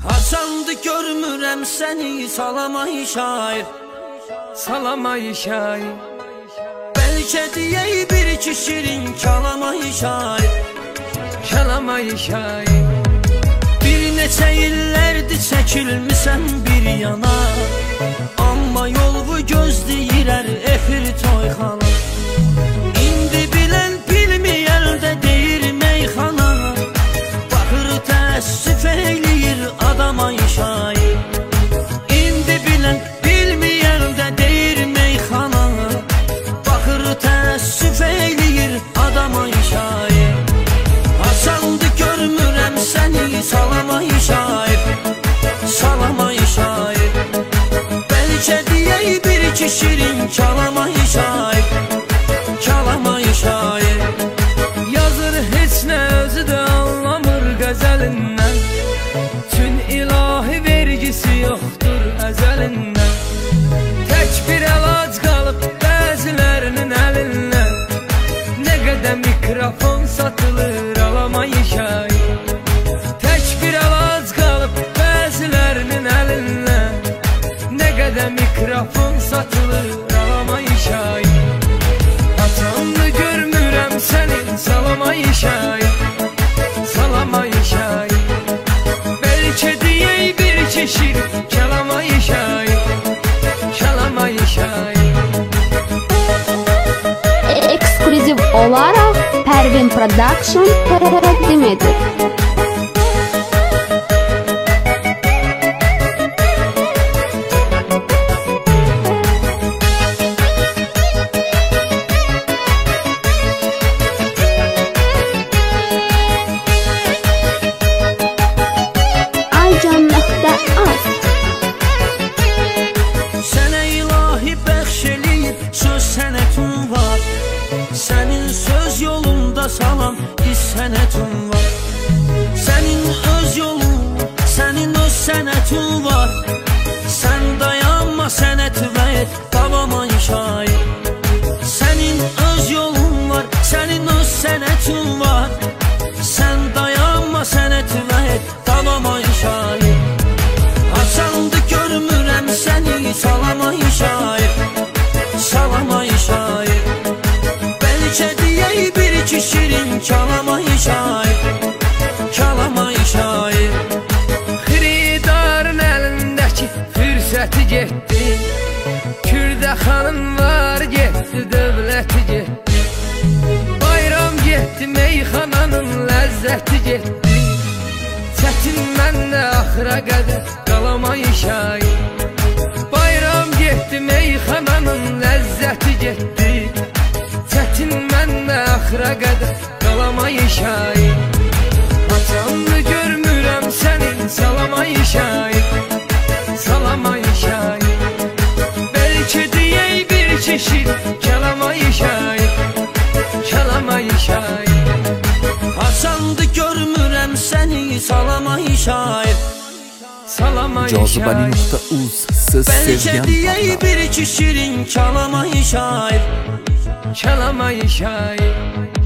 Haçandı görmürəm səni salamayı şair, salamayı şair. Bəlkə deyək bir iki şirin kalamayı şair, kalamayı şair. Bir neçə illərdir çəkilmisən bir yana, amma yolu gözləyirər efir toyxana. İndi bilən bilməyən də deyir meyxana, baxır təəssüf eyləyir adama şair. İndi bilən bilməyən də deyir meyxana, baxır təəssüf eyləyir adama şair. Haçandı görmürəm səni salamayı şair, salamayı şair. Bəlkə deyək bir iki şirin kalamayı şair, kalamayı şair. Yazır heç nə özü də anlamır qəzəlindən, tün ilahi vergisi yoxdur əzəlindən. Tək bir əlac qalıb bəzilərinin əlindən, nə qədər mikrofon satılır alamayı şair. Tək bir əlac qalıb bəzilərinin əlindən, nə qədər mikrofon satılır alamayı şair. Haçandı görmürəm səni salamayı şair, salamayı şair. Bəlkə deyək bir iki şir kalamayı şair, kalamayı şair. Ekskluziv olaraq Pervin Production təqdim edir. Sənə ilahi bəxş eləyib söz sənətin var, sənin söz yolunda salam biz sənətin var. Sənin öz yolun, sənin öz sənətin var, sən dayanma sənəti və et davama şair. Sənin öz yolun var, sənin öz sənətin var, sən dayanma sənəti və et davama şair. Haçandı görmürəm səni salamayı şair, salamayı şair. Bəlkə deyək bir iki şirin kalamayı şair, kalamayı şair. Xiridarın əlindəki fürsəti getdi, Kürdə xanım var getdi, dövləti getdi. Bayram getdi, meyxananın ləzzəti getdi. Çətin məndə axıra qədər qalamayı şair. Bayram getdi, meyxananın ləzzəti getdi. Çətin məndə axıra qədər qalamayı şair. Haçandı görmürəm sənin salamayı şair, salamayı şair. Bəlkə deyək bir iki şir kalamayı şair, kalamayı şair. Haçandı görmürəm səni salamayı şair, salamayı şair. Cazibeli.uz Söz Bəlkə sevgən deyək adlar. bir iki şirin kalamayı şair, kalamayı şair.